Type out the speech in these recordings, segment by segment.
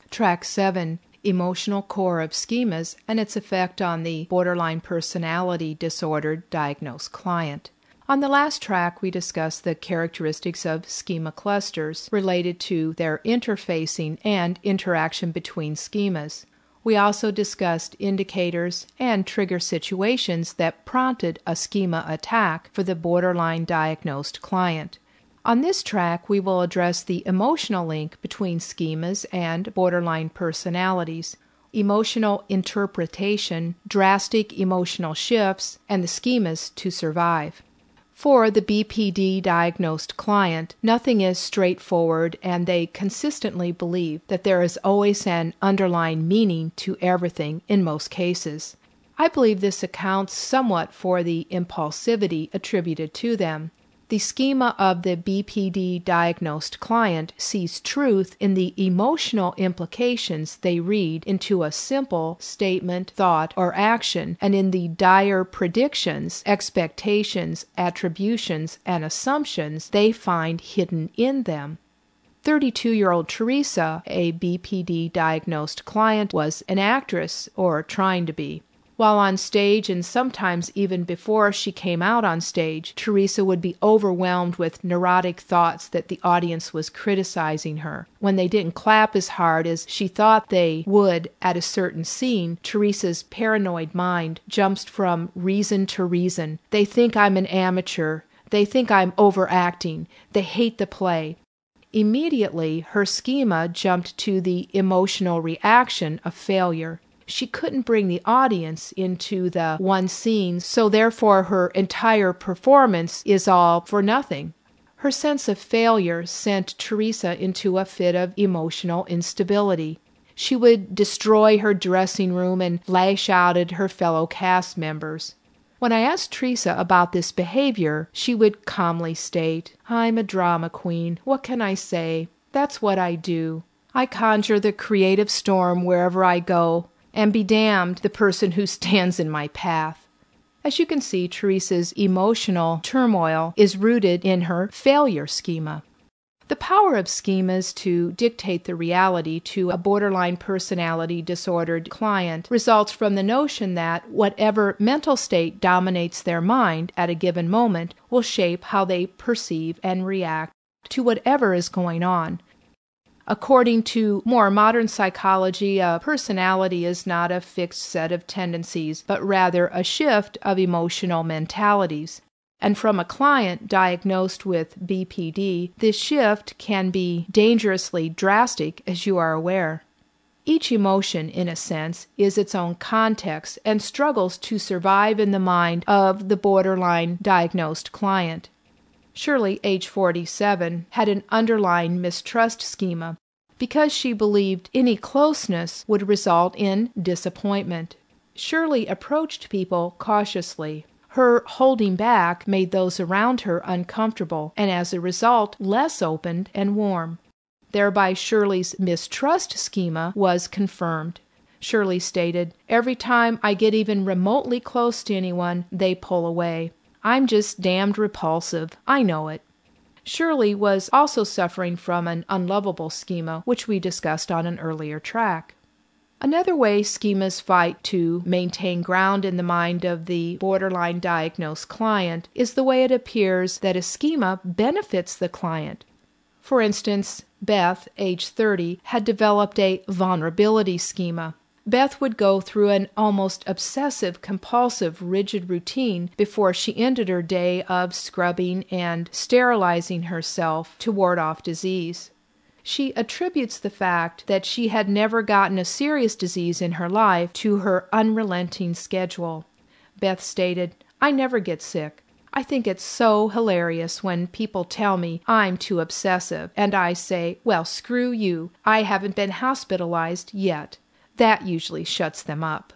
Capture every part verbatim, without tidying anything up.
Track seven, Emotional Core of Schemas and its Effect on the Borderline Personality Disorder Diagnosed Client. On the last track, we discussed the characteristics of schema clusters related to their interfacing and interaction between schemas. We also discussed indicators and trigger situations that prompted a schema attack for the borderline diagnosed client. On this track, we will address the emotional link between schemas and borderline personalities, emotional interpretation, drastic emotional shifts, and the schemas to survive. For the B P D-diagnosed client, nothing is straightforward, and they consistently believe that there is always an underlying meaning to everything in most cases. I believe this accounts somewhat for the impulsivity attributed to them. The schema of the B P D-diagnosed client sees truth in the emotional implications they read into a simple statement, thought, or action, and in the dire predictions, expectations, attributions, and assumptions they find hidden in them. thirty-two-year-old Teresa, a B P D-diagnosed client, was an actress, or trying to be. While on stage, and sometimes even before she came out on stage, Teresa would be overwhelmed with neurotic thoughts that the audience was criticizing her. When they didn't clap as hard as she thought they would at a certain scene, Teresa's paranoid mind jumps from reason to reason. They think I'm an amateur. They think I'm overacting. They hate the play. Immediately, her schema jumped to the emotional reaction of failure. She couldn't bring the audience into the one scene, so therefore her entire performance is all for nothing. Her sense of failure sent Teresa into a fit of emotional instability. She would destroy her dressing room and lash out at her fellow cast members. When I asked Teresa about this behavior, she would calmly state, "I'm a drama queen. What can I say? That's what I do. I conjure the creative storm wherever I go. And be damned the person who stands in my path." As you can see, Teresa's emotional turmoil is rooted in her failure schema. The power of schemas to dictate the reality to a borderline personality disordered client results from the notion that whatever mental state dominates their mind at a given moment will shape how they perceive and react to whatever is going on. According to more modern psychology, a personality is not a fixed set of tendencies, but rather a shift of emotional mentalities. And from a client diagnosed with B P D, this shift can be dangerously drastic, as you are aware. Each emotion, in a sense, is its own context and struggles to survive in the mind of the borderline diagnosed client. Shirley, age forty-seven, had an underlying mistrust schema because she believed any closeness would result in disappointment. Shirley approached people cautiously. Her holding back made those around her uncomfortable and as a result less open and warm. Thereby Shirley's mistrust schema was confirmed. Shirley stated, "Every time I get even remotely close to anyone, they pull away. I'm just damned repulsive. I know it." Shirley was also suffering from an unlovable schema, which we discussed on an earlier track. Another way schemas fight to maintain ground in the mind of the borderline diagnosed client is the way it appears that a schema benefits the client. For instance, Beth, age thirty, had developed a vulnerability schema. Beth would go through an almost obsessive-compulsive rigid routine before she ended her day of scrubbing and sterilizing herself to ward off disease. She attributes the fact that she had never gotten a serious disease in her life to her unrelenting schedule. Beth stated, "I never get sick. I think it's so hilarious when people tell me I'm too obsessive, and I say, well, screw you, I haven't been hospitalized yet. That usually shuts them up."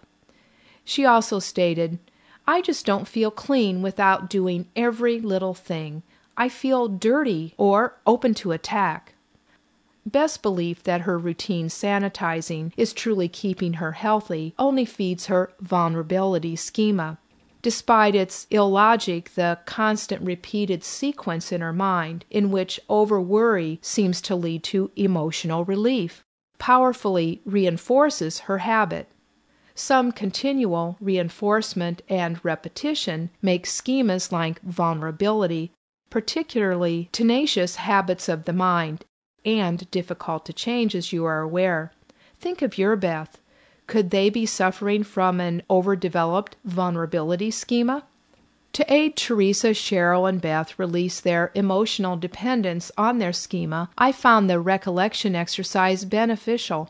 She also stated, "I just don't feel clean without doing every little thing. I feel dirty or open to attack." Beth's belief that her routine sanitizing is truly keeping her healthy only feeds her vulnerability schema. Despite its illogic, the constant repeated sequence in her mind in which over-worry seems to lead to emotional relief. powerfully reinforces her habit. Some continual reinforcement and repetition make schemas like vulnerability particularly tenacious habits of the mind, and difficult to change, as you are aware. Think of your Beth. Could they be suffering from an overdeveloped vulnerability schema? To aid Teresa, Cheryl, and Beth release their emotional dependence on their schema, I found the recollection exercise beneficial.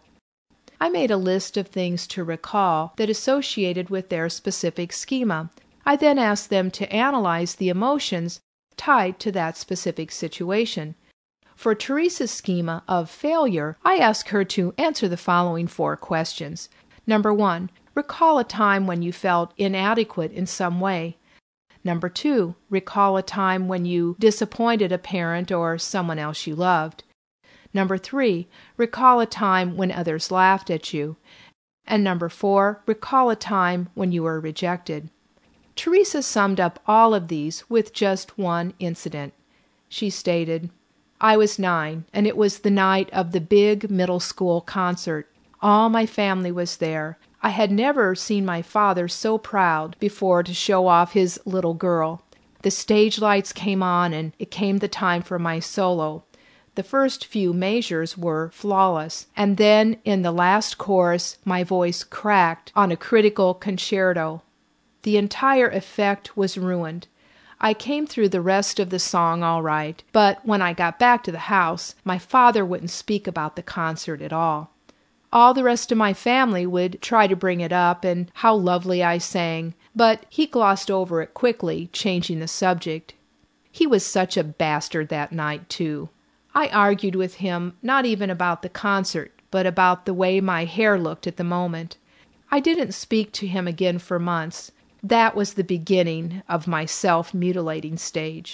I made a list of things to recall that associated with their specific schema. I then asked them to analyze the emotions tied to that specific situation. For Teresa's schema of failure, I asked her to answer the following four questions. Number one, recall a time when you felt inadequate in some way. Number two, recall a time when you disappointed a parent or someone else you loved. Number three, recall a time when others laughed at you. And number four, recall a time when you were rejected. Teresa summed up all of these with just one incident. She stated, I was nine, and it was the night of the big middle school concert. All my family was there. I had never seen my father so proud before to show off his little girl. The stage lights came on, and it came the time for my solo. The first few measures were flawless, and then in the last chorus my voice cracked on a critical concerto. The entire effect was ruined. I came through the rest of the song all right, but when I got back to the house, my father wouldn't speak about the concert at all. All the rest of my family would try to bring it up and how lovely I sang, but he glossed over it quickly, changing the subject. He was such a bastard that night, too. I argued with him not even about the concert, but about the way my hair looked at the moment. I didn't speak to him again for months. That was the beginning of my self-mutilating stage.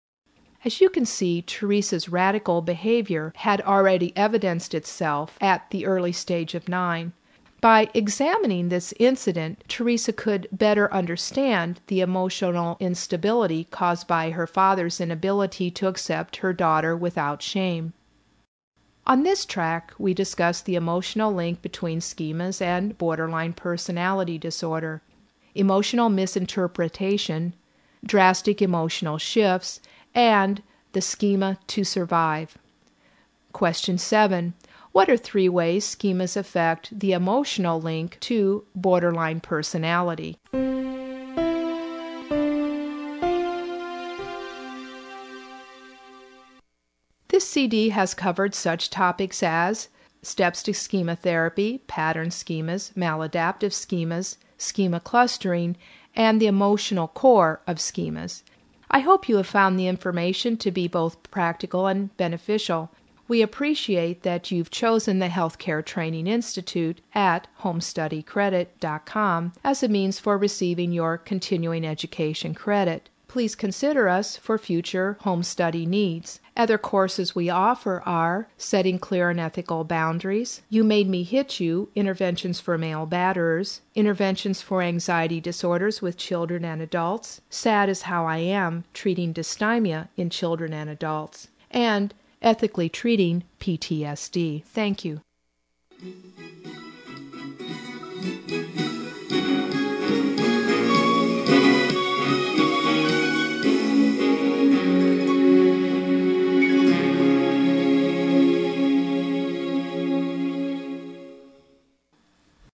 As you can see, Teresa's radical behavior had already evidenced itself at the early stage of nine. By examining this incident, Teresa could better understand the emotional instability caused by her father's inability to accept her daughter without shame. On this track, we discussed the emotional link between schemas and borderline personality disorder, emotional misinterpretation, drastic emotional shifts, and the schema to survive. Question seven. What are three ways schemas affect the emotional link to borderline personality? This C D has covered such topics as steps to schema therapy, pattern schemas, maladaptive schemas, schema clustering, and the emotional core of schemas. I hope you have found the information to be both practical and beneficial. We appreciate that you've chosen the Healthcare Training Institute at home study credit dot com as a means for receiving your continuing education credit. Please consider us for future home study needs. Other courses we offer are Setting Clear and Ethical Boundaries, You Made Me Hit You, Interventions for Male Batterers, Interventions for Anxiety Disorders with Children and Adults, Sad Is How I Am, Treating Dysthymia in Children and Adults, and Ethically Treating P T S D. Thank you.